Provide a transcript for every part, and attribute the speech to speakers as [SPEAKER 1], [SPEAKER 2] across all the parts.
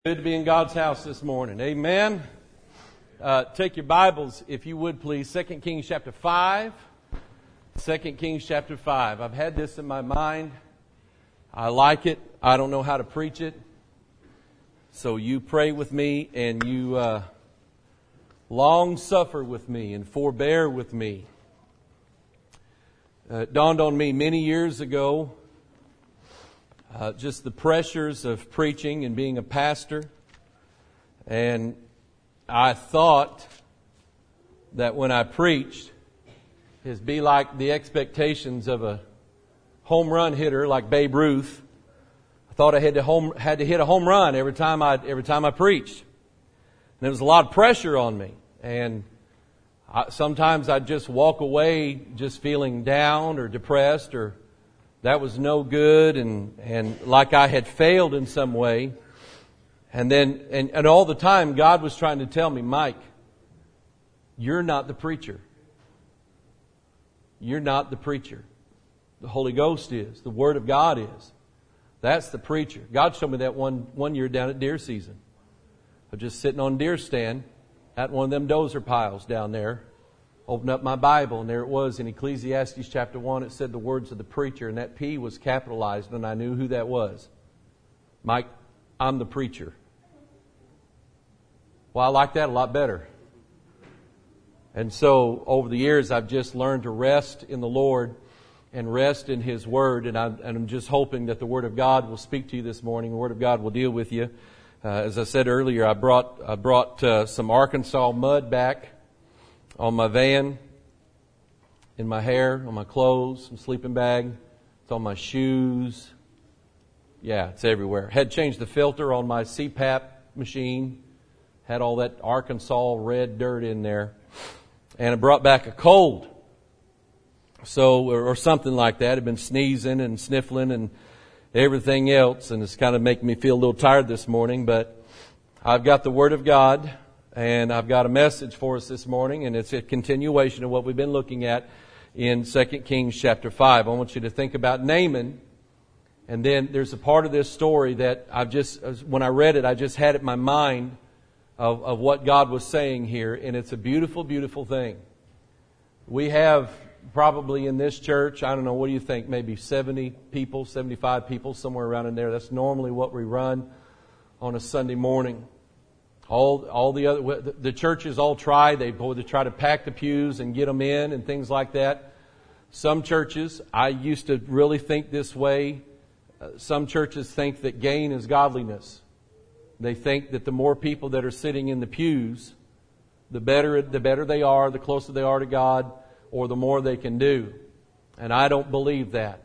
[SPEAKER 1] Good to be in God's house this morning. Amen. Take your Bibles, if you would, please. 2 Kings chapter 5. 2 Kings chapter 5. I've had this in my mind. I like it. I don't know how to preach it. So you pray with me and you long suffer with me and forbear with me. It dawned on me many years ago just the pressures of preaching and being a pastor. And I thought that when I preached, it'd be like the expectations of a home run hitter like Babe Ruth. I thought I had to hit a home run every time I preached. And there was a lot of pressure on me. And sometimes I'd just walk away just feeling down or depressed, or that was no good, and like I had failed in some way. And then, and all the time God was trying to tell me, Mike, you're not the preacher. You're not the preacher. The Holy Ghost is. The Word of God is. That's the preacher. God showed me that one year down at deer season. I was just sitting on deer stand at one of them dozer piles down there. Opened up my Bible, and there it was in Ecclesiastes chapter 1. It said the words of the preacher, and that P was capitalized, and I knew who that was. Mike, I'm the preacher. Well, I like that a lot better. And so over the years, I've just learned to rest in the Lord and rest in His Word, and I'm just hoping that the Word of God will speak to you this morning. The Word of God will deal with you. As I said earlier, I brought some Arkansas mud back on my van, in my hair, on my clothes, some sleeping bag. It's on my shoes. Yeah, it's everywhere. Had changed the filter on my CPAP machine. Had all that Arkansas red dirt in there. And I brought back a cold. So, or something like that. I've been sneezing and sniffling and everything else. And it's kind of making me feel a little tired this morning. But I've got the Word of God. And I've got a message for us this morning, and it's a continuation of what we've been looking at in 2 Kings chapter 5. I want you to think about Naaman, and then there's a part of this story that when I read it, I just had it in my mind of what God was saying here, and it's a beautiful, beautiful thing. We have probably in this church, I don't know, what do you think, maybe 70 people, 75 people, somewhere around in there. That's normally what we run on a Sunday morning. All the churches all try. They try to pack the pews and get them in and things like that. Some churches, I used to really think this way. Some churches think that gain is godliness. They think that the more people that are sitting in the pews, the better they are, the closer they are to God, or the more they can do. And I don't believe that.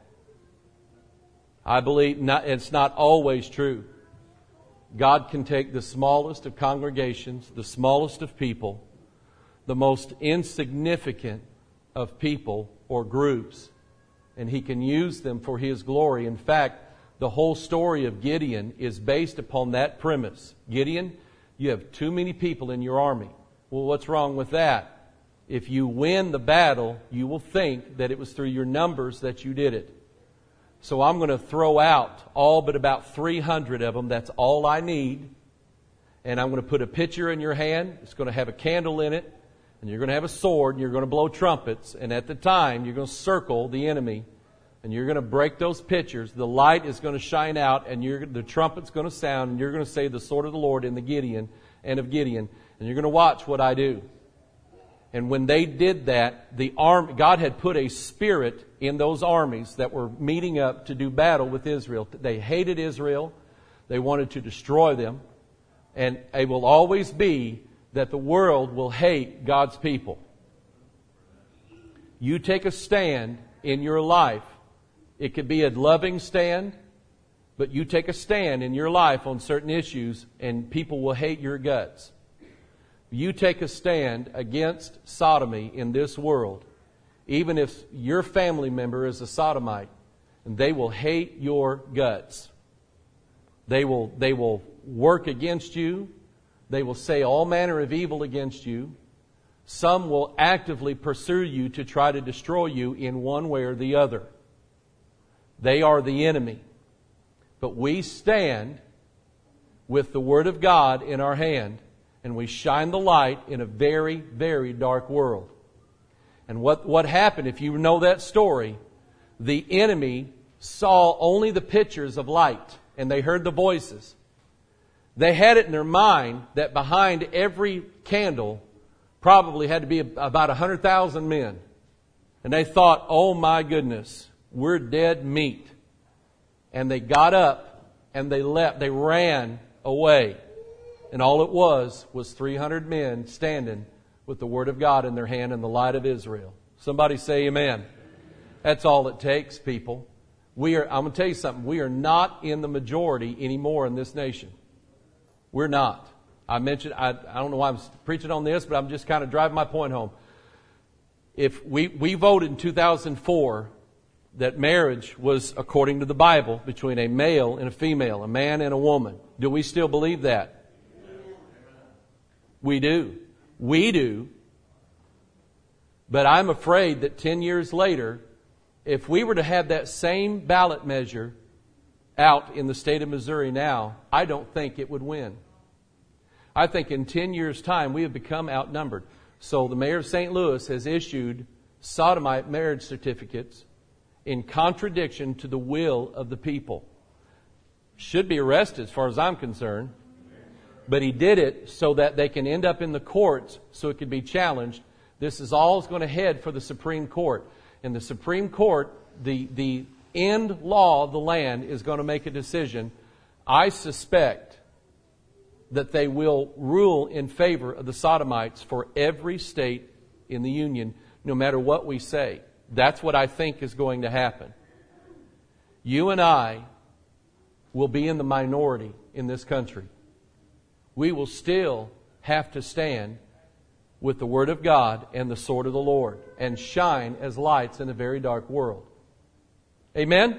[SPEAKER 1] I believe it's not always true. God can take the smallest of congregations, the smallest of people, the most insignificant of people or groups, and He can use them for His glory. In fact, the whole story of Gideon is based upon that premise. Gideon, you have too many people in your army. Well, what's wrong with that? If you win the battle, you will think that it was through your numbers that you did it. So I'm going to throw out all but about 300 of them. That's all I need. And I'm going to put a pitcher in your hand. It's going to have a candle in it. And you're going to have a sword. And you're going to blow trumpets. And at the time, you're going to circle the enemy. And you're going to break those pitchers. The light is going to shine out. And the trumpet's going to sound. And you're going to say the sword of the Lord in the Gideon and of Gideon. And you're going to watch what I do. And when they did that, God had put a spirit in those armies that were meeting up to do battle with Israel. They hated Israel. They wanted to destroy them. And it will always be that the world will hate God's people. You take a stand in your life. It could be a loving stand, but you take a stand in your life on certain issues and people will hate your guts. You take a stand against sodomy in this world, even if your family member is a sodomite, and they will hate your guts. They will work against you. They will say all manner of evil against you. Some will actively pursue you to try to destroy you in one way or the other. They are the enemy. But we stand with the Word of God in our hand, and we shine the light in a very, very dark world. And what happened, if you know that story, the enemy saw only the pictures of light, and they heard the voices. They had it in their mind that behind every candle probably had to be about 100,000 men. And they thought, oh my goodness, we're dead meat. And they got up and they left. They ran away. And all it was 300 men standing with the Word of God in their hand and the light of Israel. Somebody say amen. That's all it takes, people. I'm going to tell you something. We are not in the majority anymore in this nation. We're not. I mentioned, I don't know why I'm preaching on this, but I'm just kind of driving my point home. If we voted in 2004 that marriage was, according to the Bible, between a male and a female, a man and a woman. Do we still believe that? We do. We do. But I'm afraid that 10 years later, if we were to have that same ballot measure out in the state of Missouri now, I don't think it would win. I think in 10 years' time, we have become outnumbered. So the mayor of St. Louis has issued sodomite marriage certificates in contradiction to the will of the people. Should be arrested as far as I'm concerned. But he did it so that they can end up in the courts so it could be challenged. This is all going to head for the Supreme Court. In the Supreme Court, the end law of the land is going to make a decision. I suspect that they will rule in favor of the sodomites for every state in the Union, no matter what we say. That's what I think is going to happen. You and I will be in the minority in this country. We will still have to stand with the Word of God and the sword of the Lord and shine as lights in a very dark world. Amen?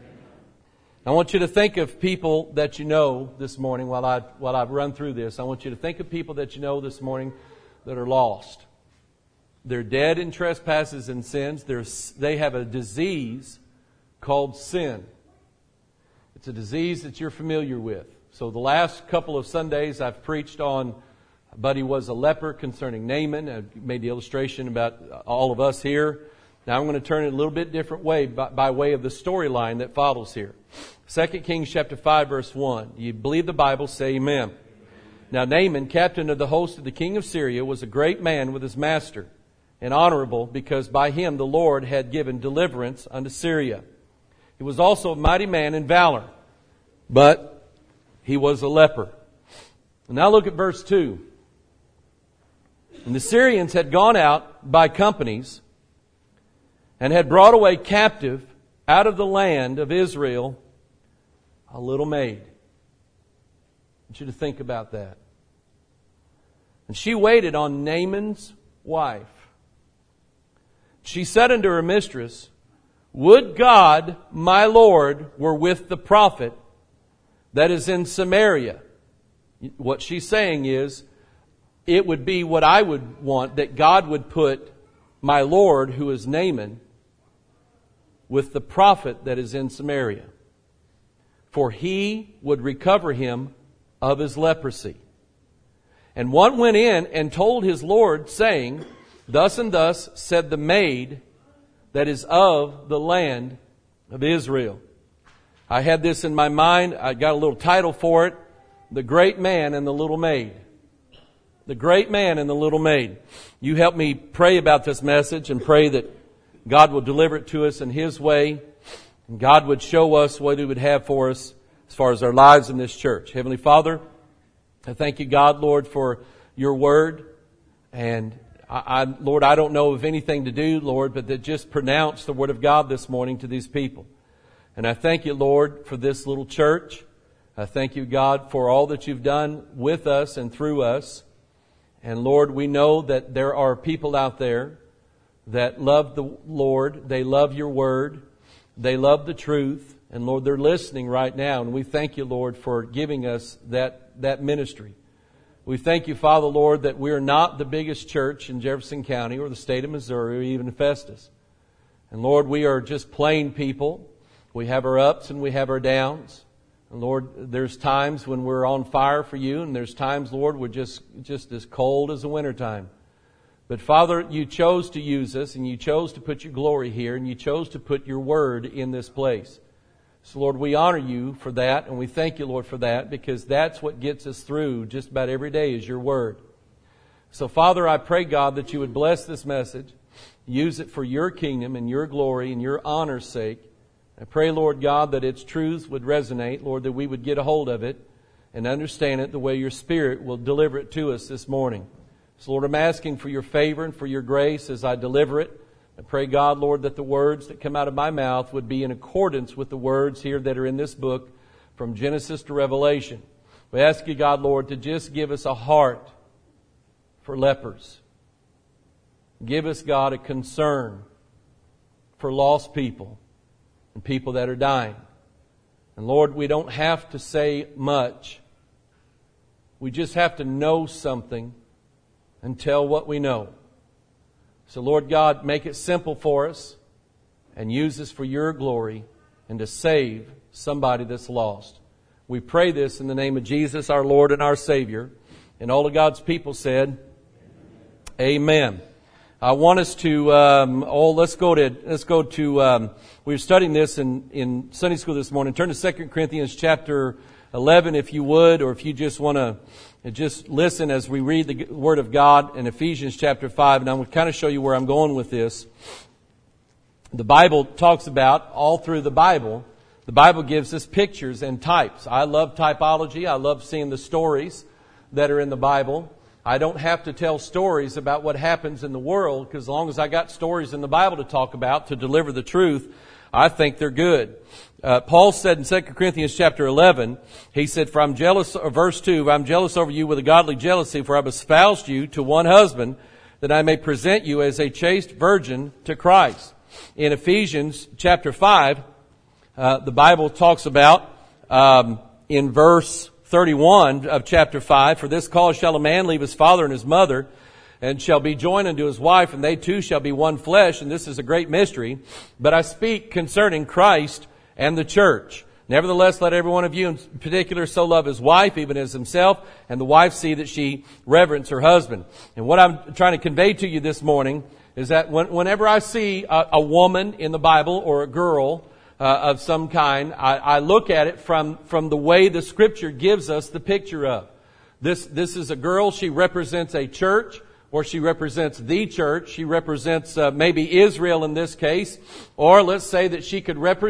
[SPEAKER 1] I want you to think of people that you know this morning while I run through this. I want you to think of people that you know this morning that are lost. They're dead in trespasses and sins. They have a disease called sin. It's a disease that you're familiar with. So the last couple of Sundays I've preached on, but he was a leper concerning Naaman. I made the illustration about all of us here. Now I'm going to turn it a little bit different way by way of the storyline that follows here. 2 Kings chapter 5 verse 1. You believe the Bible, say amen. Now Naaman, captain of the host of the king of Syria, was a great man with his master, and honorable, because by him the Lord had given deliverance unto Syria. He was also a mighty man in valor, but he was a leper. And now look at verse 2. And the Syrians had gone out by companies and had brought away captive out of the land of Israel a little maid. I want you to think about that. And she waited on Naaman's wife. She said unto her mistress, Would God, my Lord, were with the prophet that is in Samaria. What she's saying is, it would be what I would want, that God would put my Lord, who is Naaman, with the prophet that is in Samaria. For he would recover him of his leprosy. And one went in and told his Lord, saying, Thus and thus said the maid that is of the land of Israel. I had this in my mind. I got a little title for it. The Great Man and the Little Maid. The Great Man and the Little Maid. You help me pray about this message and pray that God will deliver it to us in His way. And God would show us what He would have for us as far as our lives in this church. Heavenly Father, I thank you, God, Lord, for your word. And Lord, I don't know of anything to do, Lord, but to just pronounce the word of God this morning to these people. And I thank you, Lord, for this little church. I thank you, God, for all that you've done with us and through us. And Lord, we know that there are people out there that love the Lord. They love your word. They love the truth. And Lord, they're listening right now. And we thank you, Lord, for giving us that ministry. We thank you, Father, Lord, that we are not the biggest church in Jefferson County or the state of Missouri or even Festus. And Lord, we are just plain people. We have our ups and we have our downs. Lord, there's times when we're on fire for you, and there's times, Lord, we're just as cold as the wintertime. But Father, you chose to use us, and you chose to put your glory here, and you chose to put your word in this place. So Lord, we honor you for that, and we thank you, Lord, for that, because that's what gets us through just about every day is your word. So Father, I pray, God, that you would bless this message, use it for your kingdom and your glory and your honor's sake. I pray, Lord God, that its truths would resonate, Lord, that we would get a hold of it and understand it the way your Spirit will deliver it to us this morning. So, Lord, I'm asking for your favor and for your grace as I deliver it. I pray, God, Lord, that the words that come out of my mouth would be in accordance with the words here that are in this book from Genesis to Revelation. We ask you, God, Lord, to just give us a heart for lepers. Give us, God, a concern for lost people and people that are dying. And Lord, we don't have to say much. We just have to know something and tell what we know. So Lord God, make it simple for us and use us for your glory and to save somebody that's lost. We pray this in the name of Jesus, our Lord and our Savior. And all of God's people said, Amen. I want us to, we were studying this in Sunday school this morning. Turn to 2 Corinthians chapter 11 if you would, or if you just want to just listen as we read the Word of God in Ephesians chapter 5. And I'm going to kind of show you where I'm going with this. The Bible talks about, all through the Bible gives us pictures and types. I love typology. I love seeing the stories that are in the Bible. I don't have to tell stories about what happens in the world, because as long as I got stories in the Bible to talk about, to deliver the truth, I think they're good. Paul said in 2 Corinthians chapter 11, he said, "For I'm jealous," verse 2, "I'm jealous over you with a godly jealousy, for I have espoused you to one husband, that I may present you as a chaste virgin to Christ." In Ephesians chapter 5, the Bible talks about, in verse 31 of chapter 5, "For this cause shall a man leave his father and his mother, and shall be joined unto his wife, and they two shall be one flesh. And this is a great mystery. But I speak concerning Christ and the church. Nevertheless, let every one of you in particular so love his wife, even as himself, and the wife see that she reverence her husband." And what I'm trying to convey to you this morning is that whenever I see a woman in the Bible or a girl of some kind, I look at it from the way the Scripture gives us the picture of. This is a girl. She represents a church, or she represents the church. She represents maybe Israel in this case, or let's say that she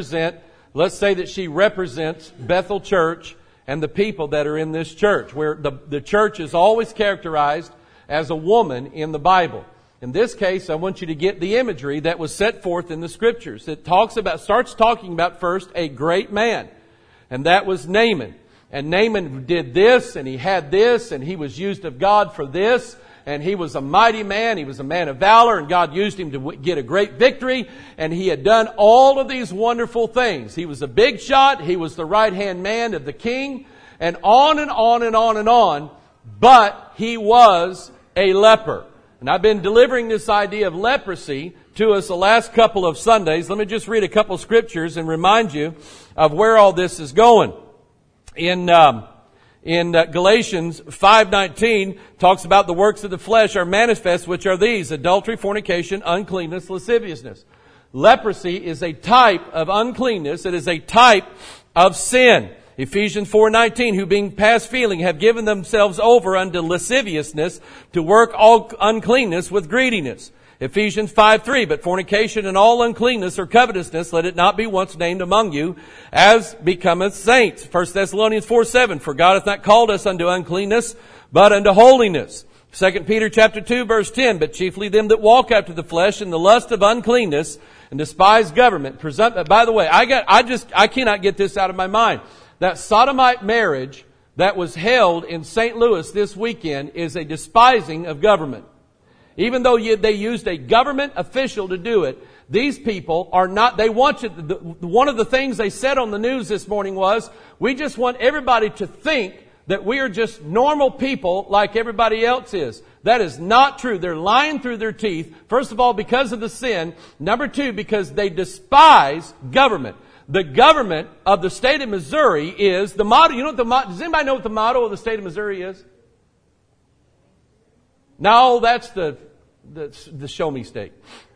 [SPEAKER 1] represents Bethel Church and the people that are in this church, where the church is always characterized as a woman in the Bible. In this case, I want you to get the imagery that was set forth in the Scriptures. It starts talking about first a great man, and that was Naaman. And Naaman did this, and he had this, and he was used of God for this, and he was a mighty man. He was a man of valor, and God used him to get a great victory, and he had done all of these wonderful things. He was a big shot. He was the right-hand man of the king, and on and on and on and on, but he was a leper. And I've been delivering this idea of leprosy to us the last couple of Sundays. Let me just read a couple scriptures and remind you of where all this is going. In Galatians 5:19 talks about the works of the flesh are manifest, which are these: adultery, fornication, uncleanness, lasciviousness. Leprosy is a type of uncleanness. It is a type of sin. Ephesians 4:19, "who being past feeling have given themselves over unto lasciviousness, to work all uncleanness with greediness." Ephesians 5:3, "but fornication and all uncleanness or covetousness, let it not be once named among you, as becometh saints." 1 Thessalonians 4:7, "for God hath not called us unto uncleanness, but unto holiness." 2 Peter chapter 2, verse 10, "but chiefly them that walk after the flesh in the lust of uncleanness, and despise government." By the way, I cannot get this out of my mind. That sodomite marriage that was held in St. Louis this weekend is a despising of government. Even though they used a government official to do it, these people are not, one of the things they said on the news this morning was, we just want everybody to think that we are just normal people like everybody else is. That is not true. They're lying through their teeth. First of all, because of the sin. Number two, because they despise government. the government of the state of Missouri is, the motto, you know what does anybody know what the motto of the state of Missouri is? No, that's the show me state.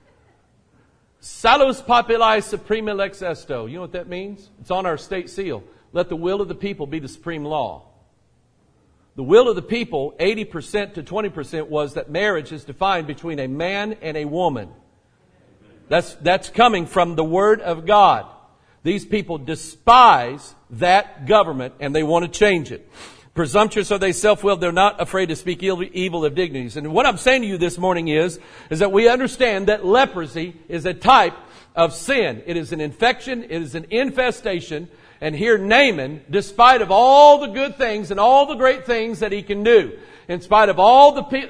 [SPEAKER 1] Salus populi suprema lex esto. You know what that means? It's on our state seal. Let the will of the people be the supreme law. The will of the people, 80% to 20%, was that marriage is defined between a man and a woman. That's coming from the Word of God. These people despise that government and they want to change it. Presumptuous are they, self-willed, they're not afraid to speak evil of dignities. And what I'm saying to you this morning is that we understand that leprosy is a type of sin. It is an infection, it is an infestation. And here Naaman, despite of all the good things and all the great things that he can do, in spite of all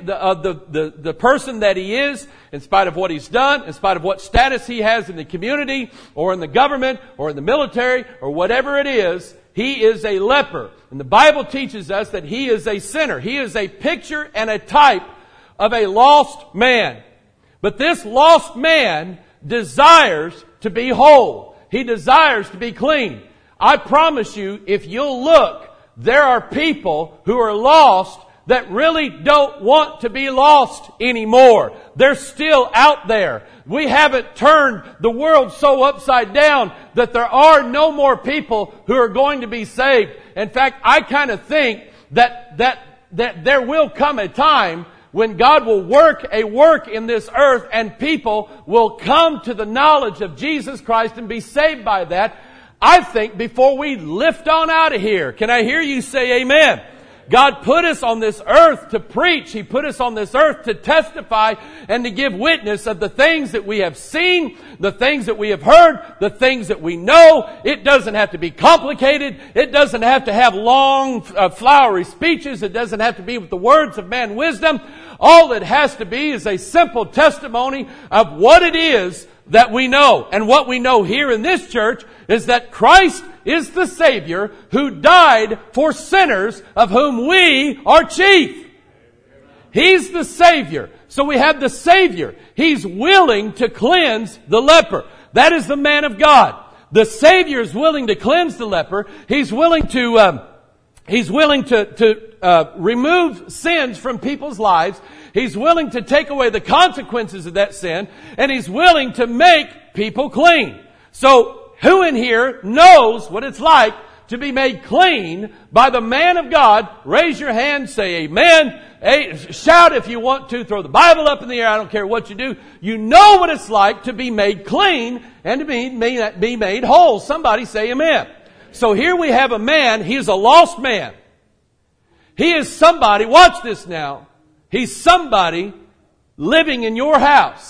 [SPEAKER 1] the person that he is, in spite of what he's done, in spite of what status he has in the community or in the government or in the military or whatever it is, he is a leper. And the Bible teaches us that he is a sinner. He is a picture and a type of a lost man. But this lost man desires to be whole. He desires to be clean. I promise you, if you'll look, there are people who are lost that really don't want to be lost anymore. They're still out there. We haven't turned the world so upside down that there are no more people who are going to be saved. In fact, I kind of think that there will come a time when God will work a work in this earth and people will come to the knowledge of Jesus Christ and be saved by that. I think before we lift on out of here, can I hear you say amen? God put us on this earth to preach. He put us on this earth to testify and to give witness of the things that we have seen, the things that we have heard, the things that we know. It doesn't have to be complicated. It doesn't have to have long, flowery speeches. It doesn't have to be with the words of man wisdom. All it has to be is a simple testimony of what it is that we know. And what we know here in this church is that Christ is the Savior who died for sinners, of whom we are chief. He's the Savior. So we have the Savior. He's willing to cleanse the leper. That is the man of God. The Savior is willing to cleanse the leper. He's willing to remove sins from people's lives. He's willing to take away the consequences of that sin. And He's willing to make people clean. So, who in here knows what it's like to be made clean by the man of God? Raise your hand, say amen. Shout if you want to. Throw the Bible up in the air. I don't care what you do. You know what it's like to be made clean and to be made whole. Somebody say amen. So here we have a man. He is a lost man. He is somebody, watch this now. He's somebody living in your house.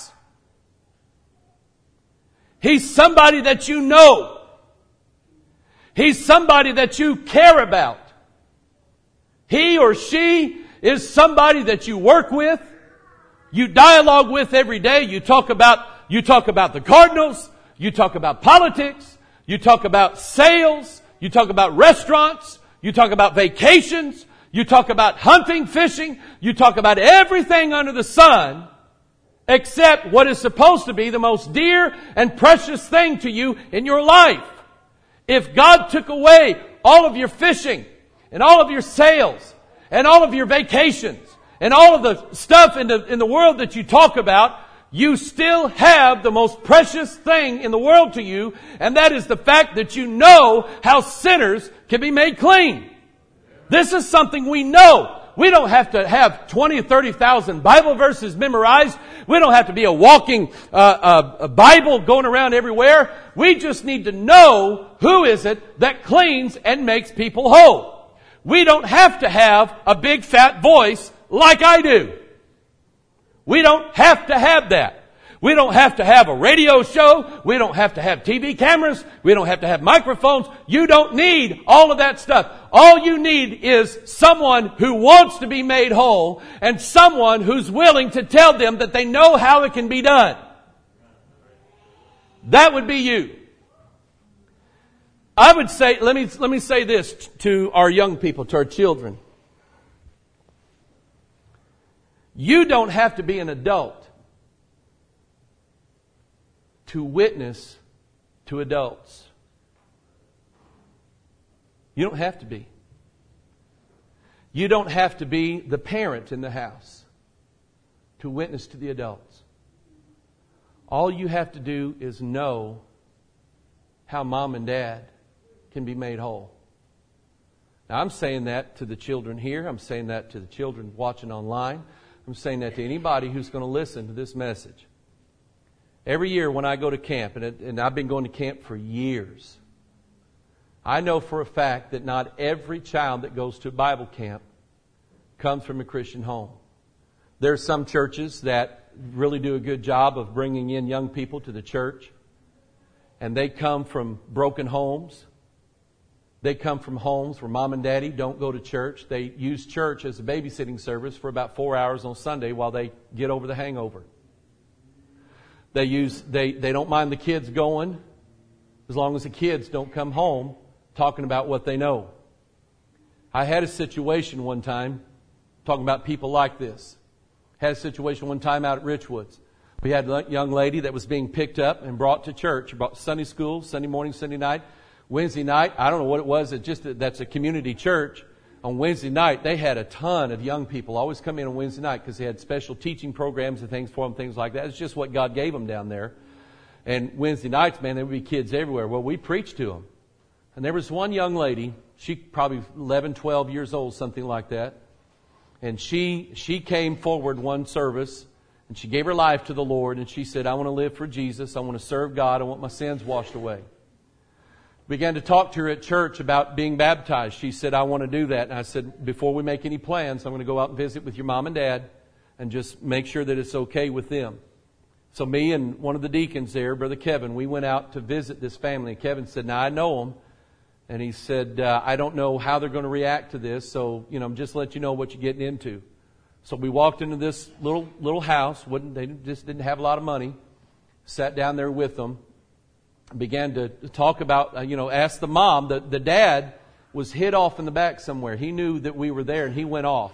[SPEAKER 1] He's somebody that you know. He's somebody that you care about. He or she is somebody that you work with. You dialogue with every day. You talk about the Cardinals. You talk about politics. You talk about sales. You talk about restaurants. You talk about vacations. You talk about hunting, fishing. You talk about everything under the sun except what is supposed to be the most dear and precious thing to you in your life. If God took away all of your fishing and all of your sales and all of your vacations and all of the stuff in the world that you talk about, you still have the most precious thing in the world to you, and that is the fact that you know how sinners can be made clean. This is something we know. We don't have to have 20 or 30,000 Bible verses memorized. We don't have to be a walking a Bible going around everywhere. We just need to know who is it that cleans and makes people whole. We don't have to have a big fat voice like I do. We don't have to have that. We don't have to have a radio show. We don't have to have TV cameras. We don't have to have microphones. You don't need all of that stuff. All you need is someone who wants to be made whole and someone who's willing to tell them that they know how it can be done. That would be you. I would say, let me say this to our young people, to our children. You don't have to be an adult to witness to adults. You don't have to be. You don't have to be the parent in the house to witness to the adults. All you have to do is know how mom and dad can be made whole. Now, I'm saying that to the children here. I'm saying that to the children watching online. I'm saying that to anybody who's going to listen to this message. Every year when I go to camp, and I've been going to camp for years, I know for a fact that not every child that goes to Bible camp comes from a Christian home. There are some churches that really do a good job of bringing in young people to the church, and they come from broken homes. They come from homes where mom and daddy don't go to church. They use church as a babysitting service for about 4 hours on Sunday while they get over the hangover. They don't mind the kids going as long as the kids don't come home talking about what they know. I had a situation one time, talking about people like this. Had a situation one time out at Richwoods. We had a young lady that was being picked up and brought to church, brought to Sunday school, Sunday morning, Sunday night. Wednesday night, I don't know what it was, that's a community church. On Wednesday night, they had a ton of young people always come in on Wednesday night because they had special teaching programs and things for them, things like that. It's just what God gave them down there. And Wednesday nights, man, there would be kids everywhere. Well, we preached to them. And there was one young lady, she probably 11, 12 years old, something like that. And she came forward one service, and she gave her life to the Lord, and she said, I want to live for Jesus. I want to serve God. I want my sins washed away. Began to talk to her at church about being baptized. She said, I want to do that. And I said, before we make any plans, I'm going to go out and visit with your mom and dad and just make sure that it's okay with them. So me and one of the deacons there, Brother Kevin, we went out to visit this family. And Kevin said, now I know them. And he said, I don't know how they're going to react to this. So, just let you know what you're getting into. So we walked into this little house. They just didn't have a lot of money. Sat down there with them. Began to talk about, asked the mom. The dad was hid off in the back somewhere. He knew that we were there and he went off.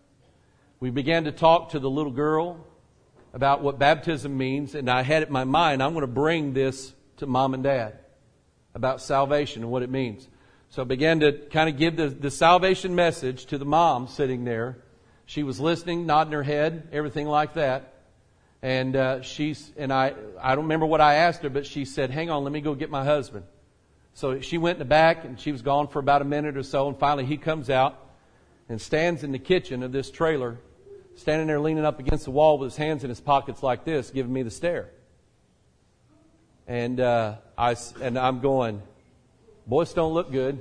[SPEAKER 1] We began to talk to the little girl about what baptism means. And I had it in my mind, I'm going to bring this to mom and dad about salvation and what it means. So I began to kind of give the salvation message to the mom sitting there. She was listening, nodding her head, everything like that. And I don't remember what I asked her, but she said, hang on, let me go get my husband. So she went in the back and she was gone for about a minute or so. And finally he comes out and stands in the kitchen of this trailer, standing there leaning up against the wall with his hands in his pockets like this, giving me the stare. And I'm going, boys don't look good.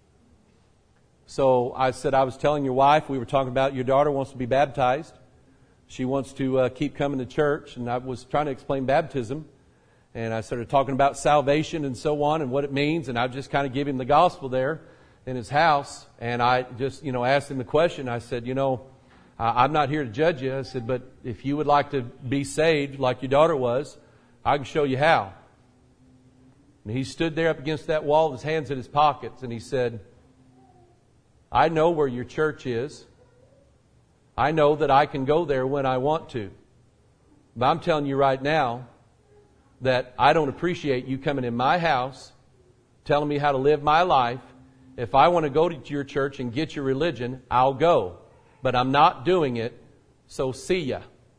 [SPEAKER 1] So I said, I was telling your wife, we were talking about your daughter wants to be baptized. She wants to keep coming to church. And I was trying to explain baptism. And I started talking about salvation and so on and what it means. And I just kind of gave him the gospel there in his house. And I just, asked him the question. I said, I'm not here to judge you. I said, but if you would like to be saved like your daughter was, I can show you how. And he stood there up against that wall with his hands in his pockets. And he said, I know where your church is. I know that I can go there when I want to. But I'm telling you right now that I don't appreciate you coming in my house, telling me how to live my life. If I want to go to your church and get your religion, I'll go. But I'm not doing it, so see ya.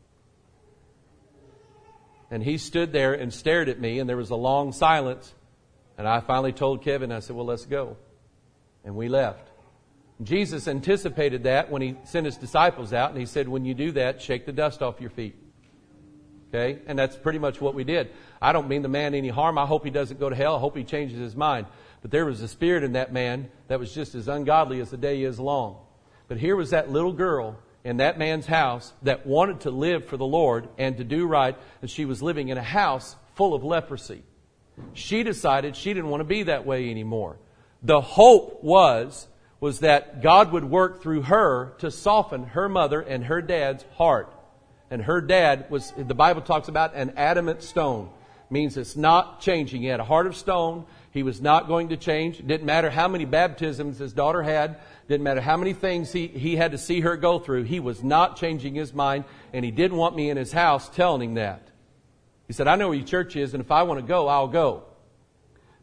[SPEAKER 1] And he stood there and stared at me, and there was a long silence. And I finally told Kevin, I said, well, let's go. And we left. Jesus anticipated that when he sent his disciples out, and he said, when you do that, shake the dust off your feet. Okay? And that's pretty much what we did. I don't mean the man any harm. I hope he doesn't go to hell. I hope he changes his mind. But there was a spirit in that man that was just as ungodly as the day is long. But here was that little girl in that man's house that wanted to live for the Lord and to do right, and she was living in a house full of leprosy. She decided she didn't want to be that way anymore. The hope was that God would work through her to soften her mother and her dad's heart. And her dad was, the Bible talks about an adamant stone. Means it's not changing. He had a heart of stone. He was not going to change. It didn't matter how many baptisms his daughter had. Didn't matter how many things he had to see her go through. He was not changing his mind. And he didn't want me in his house telling him that. He said, I know where your church is, and if I want to go, I'll go.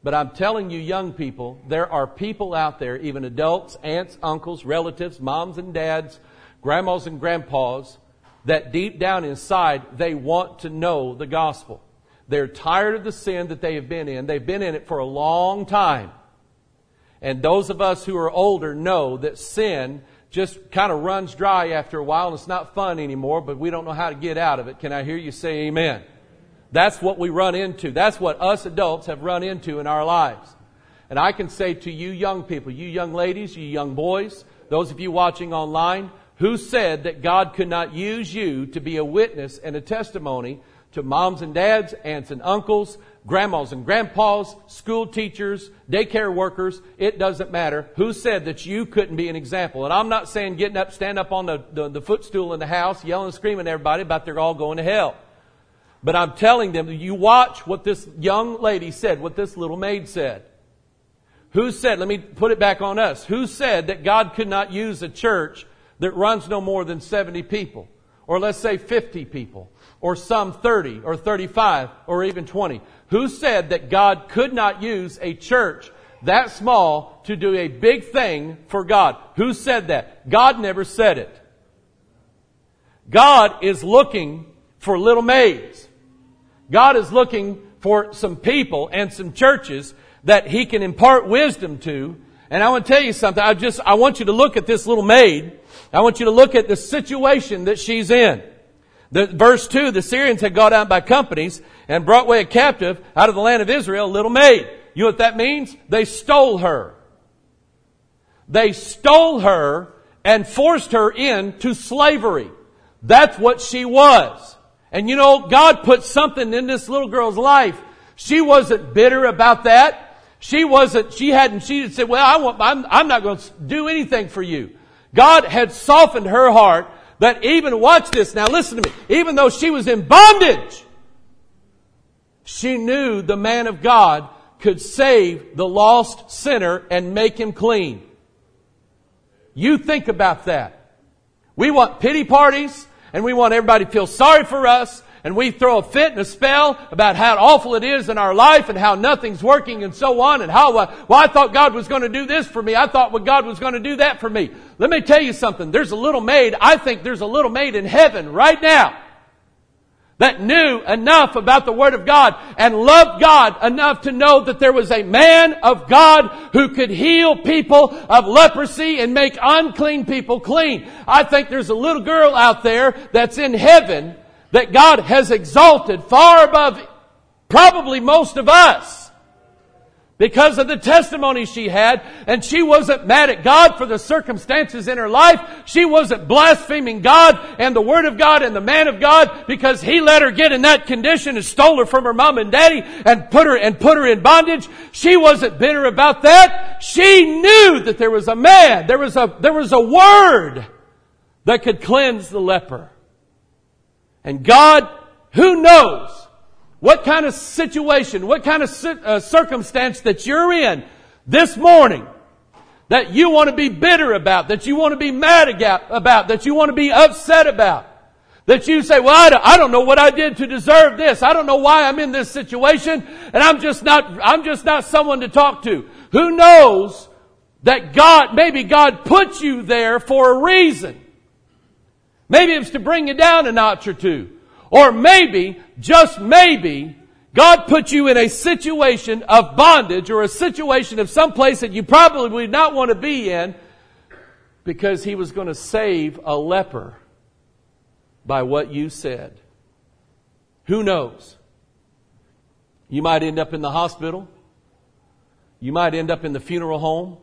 [SPEAKER 1] But I'm telling you, young people, there are people out there, even adults, aunts, uncles, relatives, moms and dads, grandmas and grandpas, that deep down inside, they want to know the gospel. They're tired of the sin that they have been in. They've been in it for a long time. And those of us who are older know that sin just kind of runs dry after a while and it's not fun anymore, but we don't know how to get out of it. Can I hear you say amen? That's what we run into. That's what us adults have run into in our lives. And I can say to you young people, you young ladies, you young boys, those of you watching online, who said that God could not use you to be a witness and a testimony to moms and dads, aunts and uncles, grandmas and grandpas, school teachers, daycare workers? It doesn't matter. Who said that you couldn't be an example? And I'm not saying getting up, stand up on the footstool in the house, yelling and screaming at everybody about they're all going to hell. But I'm telling them, you watch what this young lady said, what this little maid said. Who said, let me put it back on us, who said that God could not use a church that runs no more than 70 people? Or let's say 50 people. Or some 30 or 35 or even 20. Who said that God could not use a church that small to do a big thing for God? Who said that? God never said it. God is looking for little maids. God is looking for some people and some churches that He can impart wisdom to. And I want to tell you something. I want you to look at this little maid. I want you to look at the situation that she's in. Verse 2, the Syrians had gone out by companies and brought away a captive out of the land of Israel, a little maid. You know what that means? They stole her. They stole her and forced her into slavery. That's what she was. And you know, God put something in this little girl's life. She wasn't bitter about that. She had said, well, I'm not going to do anything for you. God had softened her heart that even, watch this, now listen to me, even though she was in bondage, she knew the man of God could save the lost sinner and make him clean. You think about that. We want pity parties, and we want everybody to feel sorry for us, and we throw a fit and a spell about how awful it is in our life and how nothing's working and so on, and how, I thought God was going to do this for me. I thought God was going to do that for me. Let me tell you something. There's a little maid, I think there's a little maid in heaven right now that knew enough about the Word of God and loved God enough to know that there was a man of God who could heal people of leprosy and make unclean people clean. I think there's a little girl out there that's in heaven that God has exalted far above probably most of us because of the testimony she had. And she wasn't mad at God for the circumstances in her life. She wasn't blaspheming God and the Word of God and the man of God because he let her get in that condition and stole her from her mom and daddy and put her in bondage. She wasn't bitter about that. She knew that there was a man, there was a word that could cleanse the leper. And God, who knows what kind of situation, what kind of circumstance that you're in this morning that you want to be bitter about, that you want to be mad about, that you want to be upset about, that you say, well, I don't know what I did to deserve this. I don't know why I'm in this situation, and I'm just not someone to talk to. Who knows that maybe God put you there for a reason. Maybe it's to bring you down a notch or two. Or maybe, just maybe, God put you in a situation of bondage or a situation of some place that you probably would not want to be in because He was going to save a leper by what you said. Who knows? You might end up in the hospital. You might end up in the funeral home.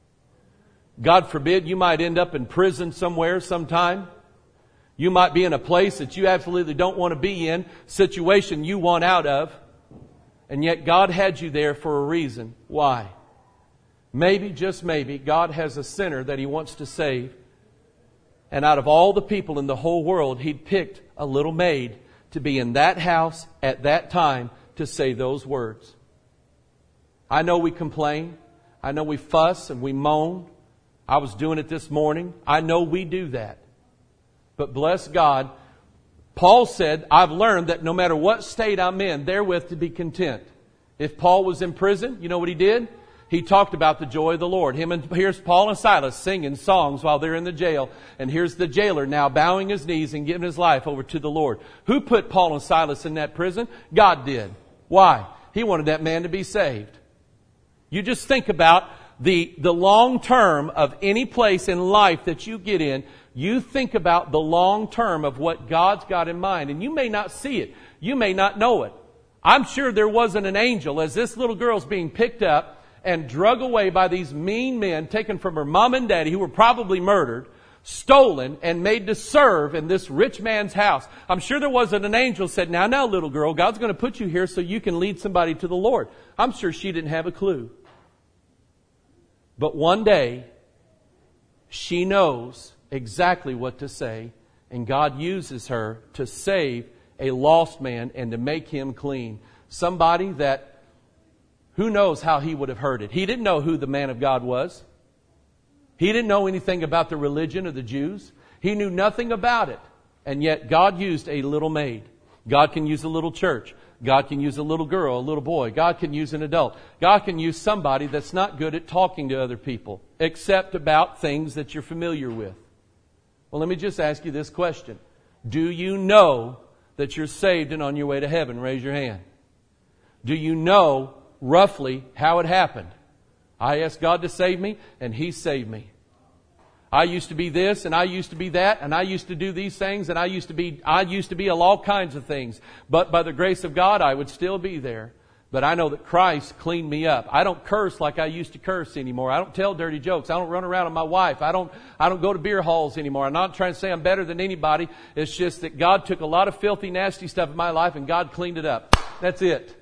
[SPEAKER 1] God forbid, you might end up in prison somewhere sometime. You might be in a place that you absolutely don't want to be in, situation you want out of, and yet God had you there for a reason. Why? Maybe, just maybe, God has a sinner that He wants to save, and out of all the people in the whole world, He'd picked a little maid to be in that house at that time to say those words. I know we complain. I know we fuss and we moan. I was doing it this morning. I know we do that. But bless God, Paul said, I've learned that no matter what state I'm in, therewith to be content. If Paul was in prison, you know what he did? He talked about the joy of the Lord. Here's Paul and Silas singing songs while they're in the jail. And here's the jailer now bowing his knees and giving his life over to the Lord. Who put Paul and Silas in that prison? God did. Why? He wanted that man to be saved. You just think about the long term of any place in life that you get in. You think about the long term of what God's got in mind. And you may not see it. You may not know it. I'm sure there wasn't an angel as this little girl's being picked up and drug away by these mean men, taken from her mom and daddy, who were probably murdered, stolen, and made to serve in this rich man's house. I'm sure there wasn't an angel said, now, little girl, God's going to put you here so you can lead somebody to the Lord. I'm sure she didn't have a clue. But one day, she knows exactly what to say, and God uses her to save a lost man and to make him clean. Somebody that who knows how he would have heard it. He didn't know who the man of God was. He didn't know anything about the religion of the Jews. He knew nothing about it. And yet God used a little maid. God can use a little church. God can use a little girl, a little boy. God can use an adult. God can use somebody that's not good at talking to other people, except about things that you're familiar with. Well, let me just ask you this question. Do you know that you're saved and on your way to heaven? Raise your hand. Do you know roughly how it happened? I asked God to save me, and He saved me. I used to be this, and I used to be that, and I used to do these things, and I used to be all kinds of things. But by the grace of God, I would still be there. But I know that Christ cleaned me up. I don't curse like I used to curse anymore. I don't tell dirty jokes. I don't run around with my wife. I don't go to beer halls anymore. I'm not trying to say I'm better than anybody. It's just that God took a lot of filthy, nasty stuff in my life, and God cleaned it up. That's it.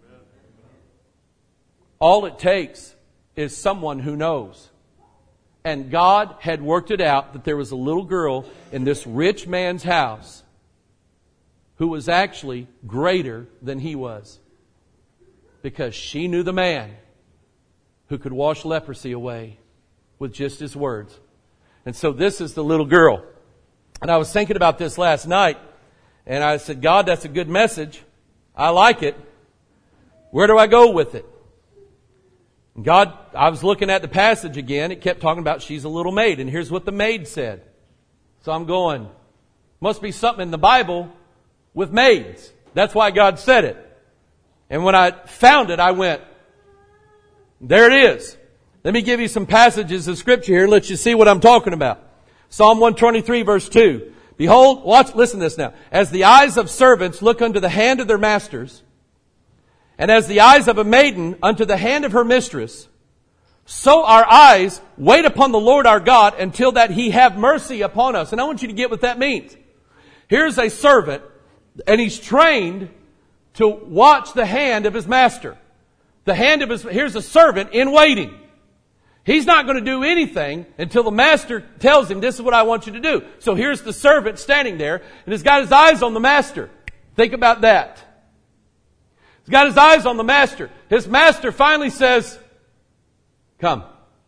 [SPEAKER 1] All it takes is someone who knows. And God had worked it out that there was a little girl in this rich man's house who was actually greater than he was, because she knew the man who could wash leprosy away with just his words. And so this is the little girl. And I was thinking about this last night, and I said, God, that's a good message. I like it. Where do I go with it? God, I was looking at the passage again. It kept talking about she's a little maid. And here's what the maid said. So I'm going, must be something in the Bible with maids. That's why God said it. And when I found it, I went, there it is. Let me give you some passages of Scripture here. Let you see what I'm talking about. Psalm 123 verse 2. Behold, listen to this now. As the eyes of servants look unto the hand of their masters, and as the eyes of a maiden unto the hand of her mistress, so our eyes wait upon the Lord our God until that He have mercy upon us. And I want you to get what that means. Here's a servant, and he's trained to watch the hand of his master. Here's a servant in waiting. He's not going to do anything until the master tells him, this is what I want you to do. So here's the servant standing there, and he's got his eyes on the master. Think about that. He's got his eyes on the master. His master finally says, come.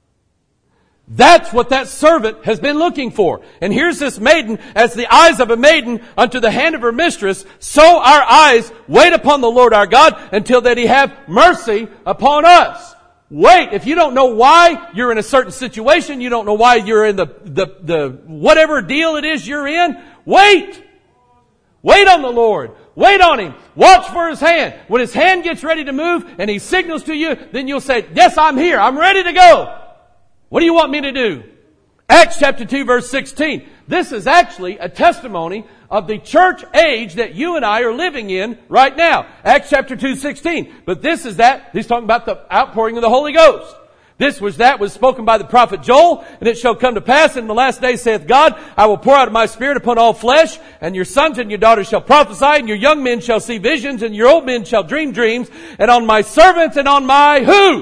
[SPEAKER 1] That's what that servant has been looking for. And here's this maiden, as the eyes of a maiden unto the hand of her mistress, so our eyes wait upon the Lord our God until that He have mercy upon us. Wait. If you don't know why you're in a certain situation, you don't know why you're in the whatever deal it is you're in, wait. Wait on the Lord. Wait on Him. Watch for His hand. When His hand gets ready to move and He signals to you, then you'll say, yes, I'm here. I'm ready to go. What do you want me to do? Acts chapter 2 verse 16. This is actually a testimony of the church age that you and I are living in right now. Acts chapter 2:16. But this is that. He's talking about the outpouring of the Holy Ghost. This was spoken by the prophet Joel, and it shall come to pass in the last days, saith God, I will pour out of my Spirit upon all flesh, and your sons and your daughters shall prophesy, and your young men shall see visions, and your old men shall dream dreams, and on my servants and on my who?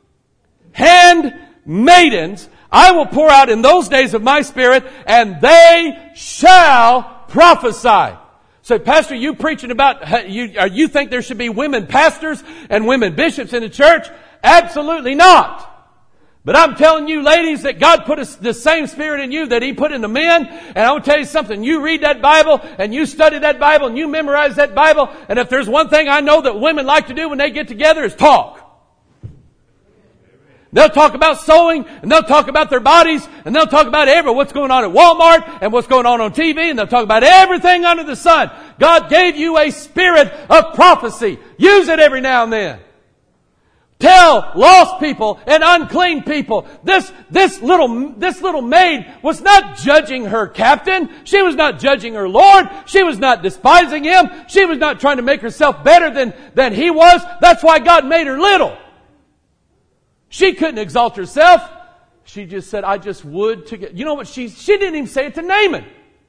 [SPEAKER 1] Handmaidens, I will pour out in those days of my Spirit, and they shall prophesy. So, Pastor, you preaching about, you think there should be women pastors and women bishops in the church? Absolutely not. But I'm telling you, ladies, that God put the same Spirit in you that He put in the men. And I want to tell you something. You read that Bible and you study that Bible and you memorize that Bible. And if there's one thing I know that women like to do when they get together is talk. They'll talk about sewing, and they'll talk about their bodies, and they'll talk about what's going on at Walmart, and what's going on TV, and they'll talk about everything under the sun. God gave you a spirit of prophecy. Use it every now and then. Tell lost people and unclean people. This little maid was not judging her captain. She was not judging her Lord. She was not despising him. She was not trying to make herself better than he was. That's why God made her little. She couldn't exalt herself. She just said, I just would to get... You know what? She didn't even say it to Naaman.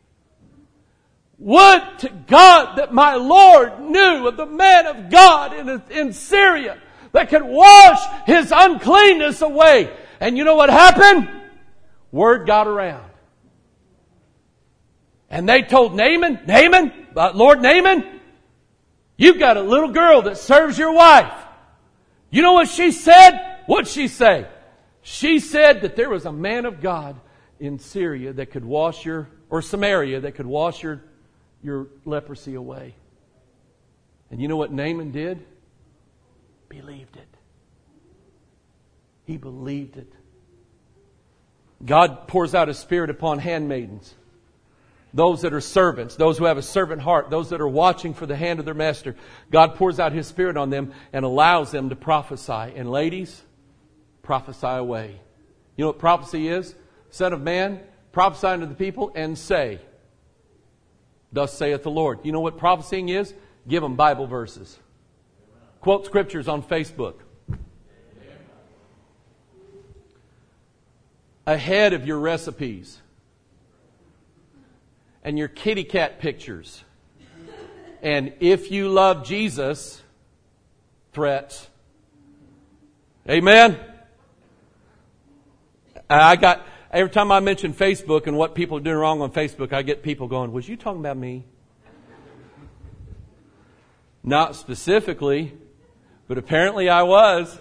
[SPEAKER 1] Would to God that my Lord knew of the man of God in Syria that could wash his uncleanness away. And you know what happened? Word got around. And they told Naaman, Lord Naaman, you've got a little girl that serves your wife. You know what she said? What'd she say? She said that there was a man of God in Syria that could wash or Samaria that could wash your leprosy away. And you know what Naaman did? Believed it. He believed it. God pours out His Spirit upon handmaidens. Those that are servants, those who have a servant heart, those that are watching for the hand of their master. God pours out His Spirit on them and allows them to prophesy. And ladies, prophesy away. You know what prophecy is? Son of man, prophesy unto the people and say, thus saith the Lord. You know what prophesying is? Give them Bible verses. Quote scriptures on Facebook. Ahead of your recipes and your kitty cat pictures. And if you love Jesus, threats. Amen? Every time I mention Facebook and what people are doing wrong on Facebook, I get people going, was you talking about me? Not specifically, but apparently I was.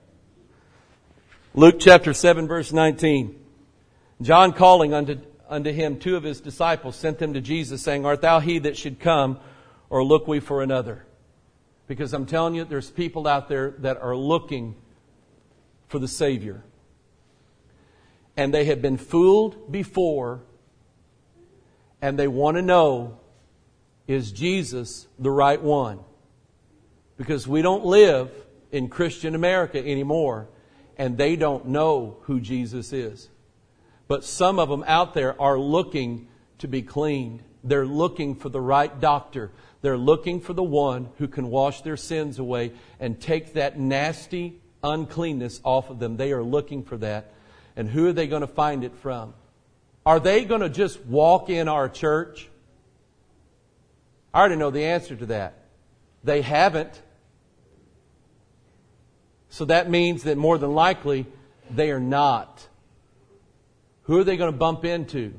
[SPEAKER 1] Luke chapter 7 verse 19. John calling unto him 2 of his disciples sent them to Jesus saying, art thou he that should come, or look we for another? Because I'm telling you, there's people out there that are looking for the Savior. And they have been fooled before. And they want to know, is Jesus the right one? Because we don't live in Christian America anymore. And they don't know who Jesus is. But some of them out there are looking to be cleaned. They're looking for the right doctor. They're looking for the one who can wash their sins away and take that nasty uncleanness off of them. They are looking for that. And who are they going to find it from? Are they going to just walk in our church? I already know the answer to that. They haven't. So that means that more than likely they are not. Who are they going to bump into?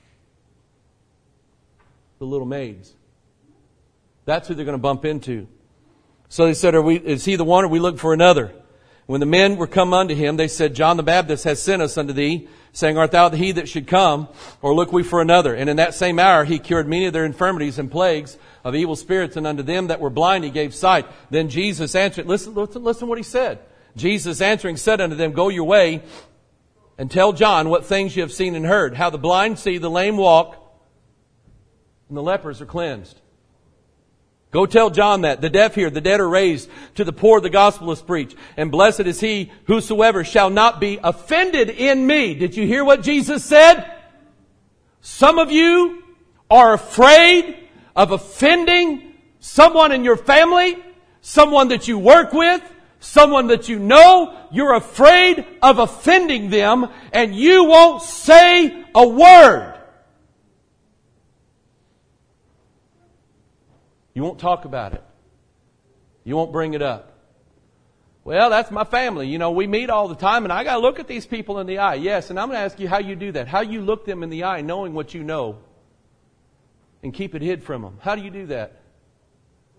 [SPEAKER 1] The little maids. That's who they're going to bump into. So they said, is he the one, or we look for another? When the men were come unto him, they said, John the Baptist has sent us unto thee, saying, art thou he that should come, or look we for another? And in that same hour he cured many of their infirmities and plagues of evil spirits, and unto them that were blind he gave sight. Then Jesus answered, listen what he said. Jesus answering said unto them, go your way, and tell John what things you have seen and heard, how the blind see, the lame walk, and the lepers are cleansed. Go tell John that. The deaf hear, the dead are raised, to the poor the gospel is preached. And blessed is he whosoever shall not be offended in me. Did you hear what Jesus said? Some of you are afraid of offending someone in your family, someone that you work with, someone that you know. You're afraid of offending them, and you won't say a word. You won't talk about it. You won't bring it up. Well, that's my family. You know, we meet all the time, and I got to look at these people in the eye. Yes, and I'm going to ask you how you do that. How you look them in the eye knowing what you know and keep it hid from them. How do you do that?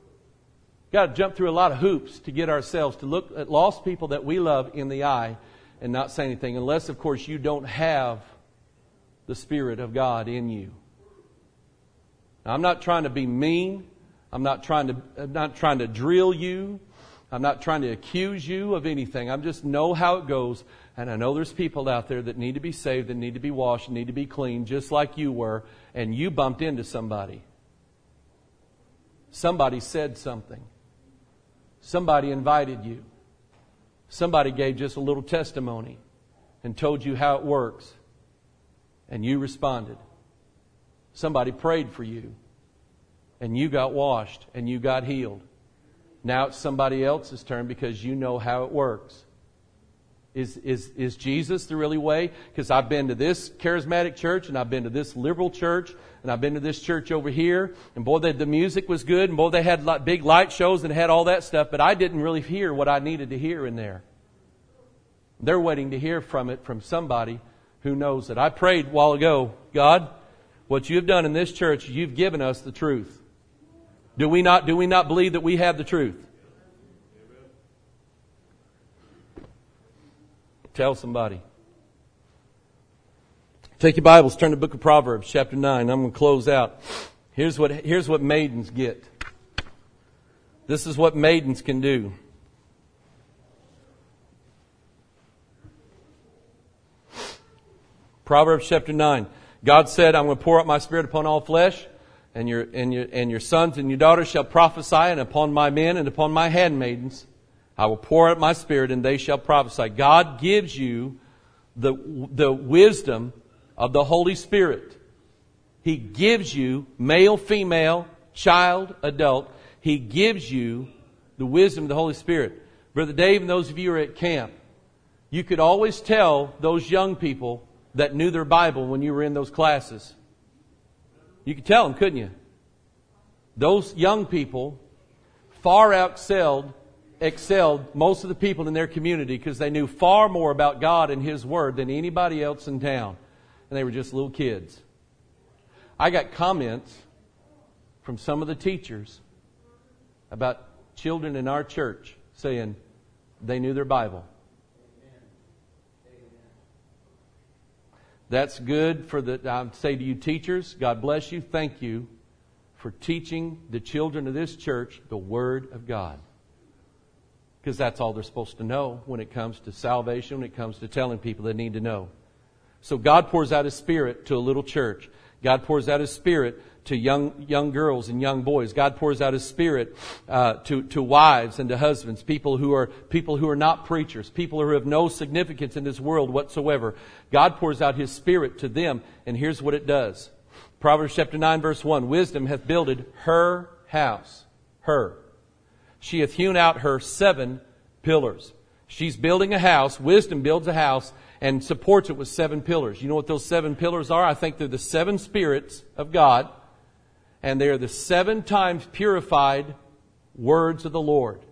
[SPEAKER 1] Got to jump through a lot of hoops to get ourselves to look at lost people that we love in the eye and not say anything, unless, of course, you don't have the Spirit of God in you. Now, I'm not trying to be mean. I'm not trying to drill you. I'm not trying to accuse you of anything. I just know how it goes. And I know there's people out there that need to be saved, that need to be washed, and need to be clean, just like you were. And you bumped into somebody. Somebody said something. Somebody invited you. Somebody gave just a little testimony and told you how it works. And you responded. Somebody prayed for you. And you got washed and you got healed. Now it's somebody else's turn because you know how it works. Is Jesus the really way? Because I've been to this charismatic church, and I've been to this liberal church, and I've been to this church over here, and boy, the music was good, and boy, they had big light shows and had all that stuff, but I didn't really hear what I needed to hear in there. They're waiting to hear from it from somebody who knows it. I prayed a while ago, God, what you have done in this church, you've given us the truth. Do we not believe that we have the truth? Tell somebody. Take your Bibles, turn to the book of Proverbs, chapter 9. I'm going to close out. Here's what maidens get. This is what maidens can do. Proverbs chapter 9. God said, I'm going to pour out my Spirit upon all flesh, and your sons and your daughters shall prophesy, and upon my men and upon my handmaidens I will pour out my Spirit, and they shall prophesy. God gives you the wisdom of the Holy Spirit. He gives you, male, female, child, adult, He gives you the wisdom of the Holy Spirit. Brother Dave and those of you who are at camp, you could always tell those young people that knew their Bible when you were in those classes. You could tell them, couldn't you? Those young people far excelled most of the people in their community because they knew far more about God and His Word than anybody else in town. And they were just little kids. I got comments from some of the teachers about children in our church saying they knew their Bible. That's good for I say to you teachers, God bless you, thank you for teaching the children of this church the Word of God. Because that's all they're supposed to know when it comes to salvation, when it comes to telling people they need to know. So God pours out His Spirit to a little church. God pours out His Spirit to young girls and young boys. God pours out His Spirit to wives and to husbands, people who are not preachers, people who have no significance in this world whatsoever. God pours out His Spirit to them, and here's what it does. Proverbs chapter 9, verse 1, Wisdom hath builded her house. Her. She hath hewn out her 7 pillars. She's building a house. Wisdom builds a house and supports it with 7 pillars. You know what those 7 pillars are? I think they're the 7 spirits of God. And they are the 7 times purified words of the Lord.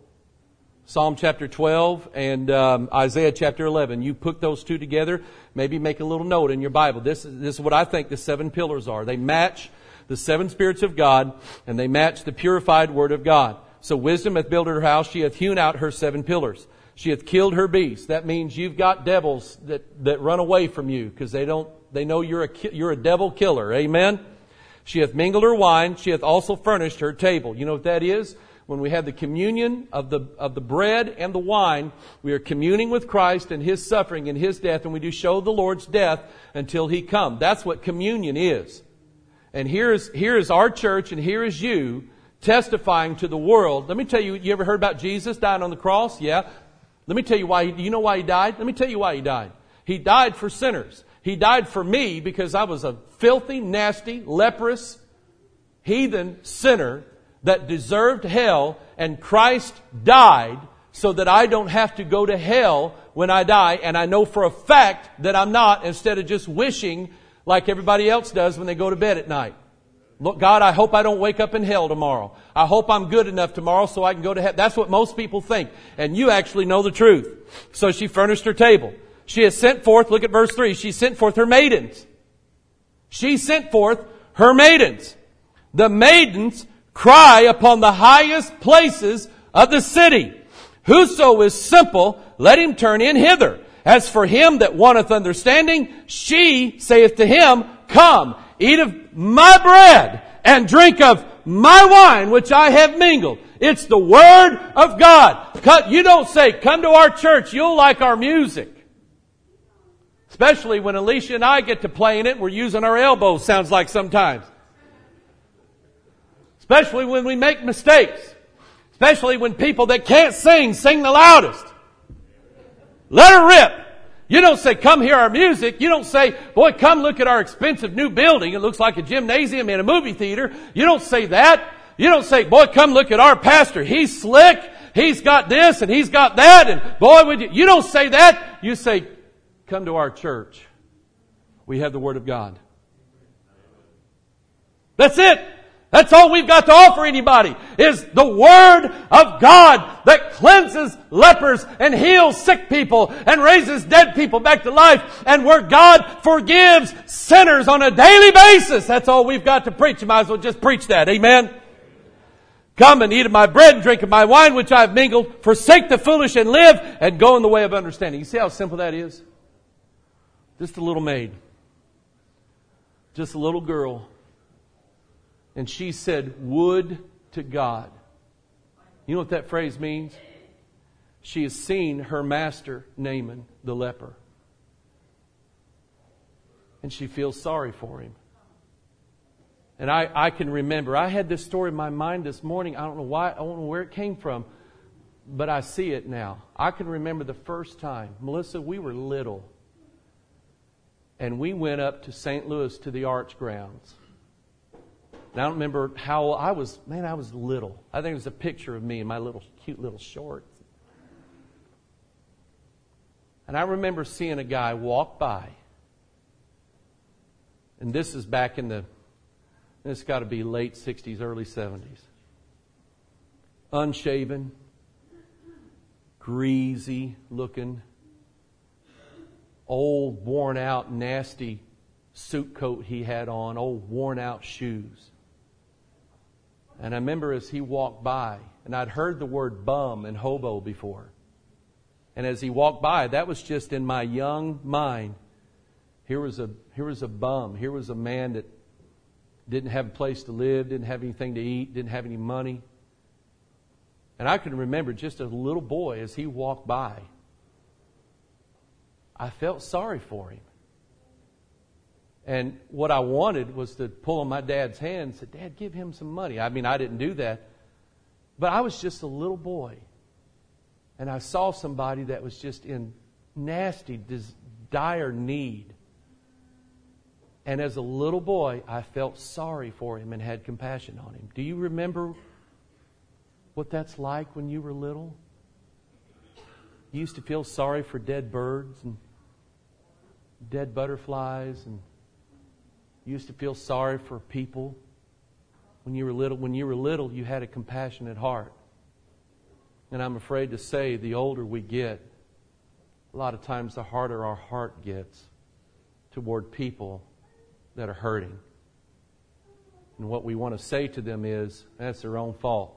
[SPEAKER 1] Psalm chapter 12 and Isaiah chapter 11. You put those two together. Maybe make a little note in your Bible. This is what I think the 7 pillars are. They match the 7 spirits of God, and they match the purified word of God. So wisdom hath built her house. She hath hewn out her 7 pillars. She hath killed her beasts. That means you've got devils that run away from you because they know you're a devil killer. Amen. She hath mingled her wine. She hath also furnished her table. You know what that is? When we have the communion of the bread and the wine, we are communing with Christ and His suffering and His death, and we do show the Lord's death until He come. That's what communion is. And here is our church, and here is you testifying to the world. Let me tell you, you ever heard about Jesus dying on the cross? Yeah. Let me tell you why. Do you know why He died? Let me tell you why He died. He died for sinners. He died for me because I was a filthy, nasty, leprous, heathen sinner that deserved hell, and Christ died so that I don't have to go to hell when I die. And I know for a fact that I'm not, instead of just wishing like everybody else does when they go to bed at night. Look, God, I hope I don't wake up in hell tomorrow. I hope I'm good enough tomorrow so I can go to heaven. That's what most people think. And you actually know the truth. So she furnished her table. She has sent forth, look at verse 3, she sent forth her maidens. She sent forth her maidens. The maidens cry upon the highest places of the city. Whoso is simple, let him turn in hither. As for him that wanteth understanding, she saith to him, Come, eat of my bread and drink of my wine, which I have mingled. It's the Word of God. You don't say, come to our church, you'll like our music. Especially when Alicia and I get to playing it, we're using our elbows, sounds like sometimes. Especially when we make mistakes. Especially when people that can't sing the loudest. Let her rip. You don't say, come hear our music. You don't say, boy, come look at our expensive new building. It looks like a gymnasium and a movie theater. You don't say that. You don't say, boy, come look at our pastor. He's slick. He's got this and he's got that. And boy, would you don't say that. You say, come to our church. We have the Word of God. That's it. That's all we've got to offer anybody is the Word of God that cleanses lepers and heals sick people and raises dead people back to life and where God forgives sinners on a daily basis. That's all we've got to preach. You might as well just preach that. Amen. Come and eat of my bread and drink of my wine which I have mingled. Forsake the foolish and live and go in the way of understanding. You see how simple that is? Just a little maid. Just a little girl. And she said, would to God. You know what that phrase means? She has seen her master, Naaman, the leper. And she feels sorry for him. And I can remember, I had this story in my mind this morning. I don't know why, I don't know where it came from. But I see it now. I can remember the first time. Melissa, we were little. And we went up to St. Louis to the Arch Grounds. And I don't remember how I was. Man, I was little. I think it was a picture of me in my little cute little shorts. And I remember seeing a guy walk by. And this is back in it's got to be late 60s, early 70s. Unshaven, greasy looking, old, worn out, nasty suit coat he had on, old, worn out shoes. And I remember as he walked by, and I'd heard the word bum and hobo before. And as he walked by, that was just in my young mind. Here was a bum. Here was a man that didn't have a place to live, didn't have anything to eat, didn't have any money. And I can remember just as a little boy as he walked by, I felt sorry for him. And what I wanted was to pull on my dad's hand and say, Dad, give him some money. I mean, I didn't do that. But I was just a little boy. And I saw somebody that was just in nasty, dire need. And as a little boy, I felt sorry for him and had compassion on him. Do you remember what that's like when you were little? You used to feel sorry for dead birds and dead butterflies, and you used to feel sorry for people when you were little. When you were little, you had a compassionate heart. And I'm afraid to say, the older we get, a lot of times the harder our heart gets toward people that are hurting. And what we want to say to them is, that's their own fault.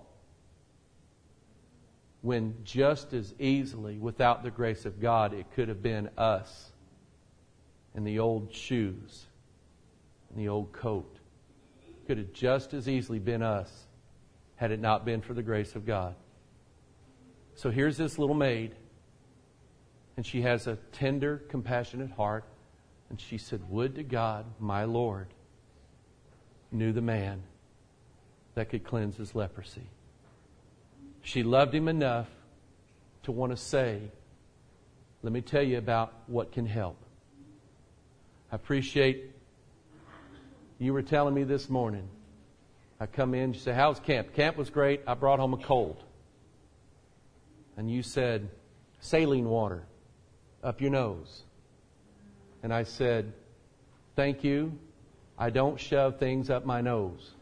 [SPEAKER 1] When just as easily, without the grace of God, it could have been us in the old shoes and the old coat. It could have just as easily been us had it not been for the grace of God. So here's this little maid, and she has a tender, compassionate heart, and she said, would to God, my Lord, knew the man that could cleanse his leprosy. She loved him enough to want to say, let me tell you about what can help. I appreciate you were telling me this morning. I come in, you say, how's camp? Camp was great. I brought home a cold. And you said, saline water up your nose. And I said, thank you. I don't shove things up my nose.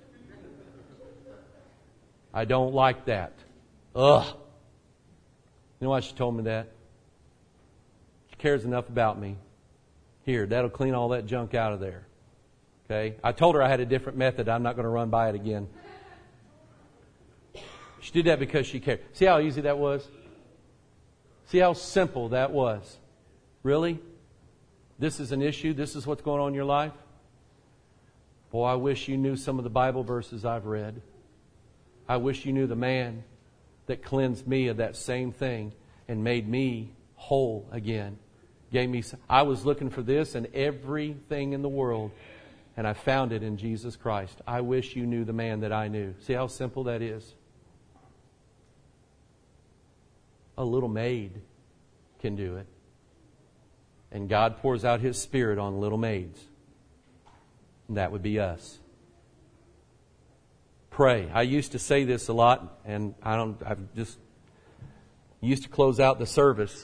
[SPEAKER 1] I don't like that. Ugh. You know why she told me that? She cares enough about me. Here, that'll clean all that junk out of there. Okay? I told her I had a different method. I'm not going to run by it again. She did that because she cared. See how easy that was? See how simple that was? Really? This is an issue? This is what's going on in your life? Boy, I wish you knew some of the Bible verses I've read. I wish you knew the man that cleansed me of that same thing and made me whole again. I was looking for this and everything in the world, and I found it in Jesus Christ. I wish you knew the man that I knew. See how simple that is? A little maid can do it. And God pours out His Spirit on little maids. And that would be us. Pray. I used to say this a lot, and I've just used to close out the service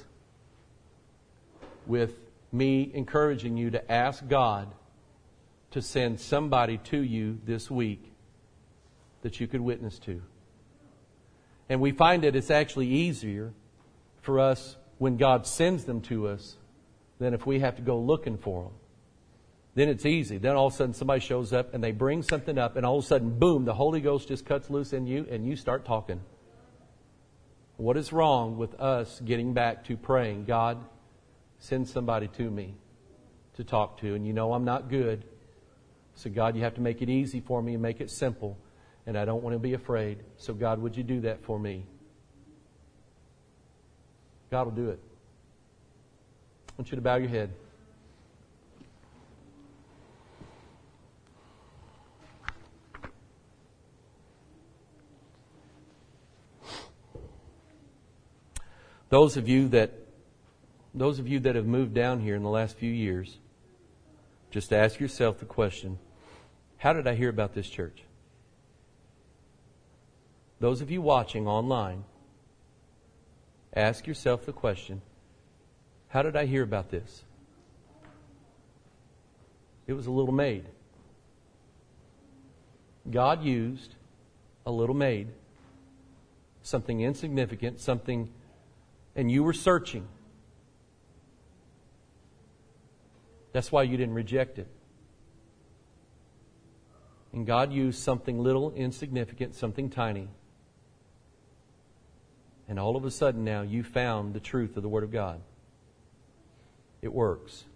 [SPEAKER 1] with me encouraging you to ask God to send somebody to you this week that you could witness to. And we find that it's actually easier for us when God sends them to us than if we have to go looking for them. Then it's easy. Then all of a sudden somebody shows up and they bring something up, and all of a sudden, boom, the Holy Ghost just cuts loose in you and you start talking. What is wrong with us getting back to praying, God, send somebody to me to talk to? And you know I'm not good. So God, you have to make it easy for me and make it simple. And I don't want to be afraid. So God, would you do that for me? God will do it. I want you to bow your head. Those of you that have moved down here in the last few years, just ask yourself the question, how did I hear about this church? Those of you watching online, ask yourself the question, how did I hear about this? It was a little maid. God used a little maid, something insignificant, something, and you were searching. That's why you didn't reject it. And God used something little, insignificant, something tiny. And all of a sudden now you found the truth of the Word of God. It works.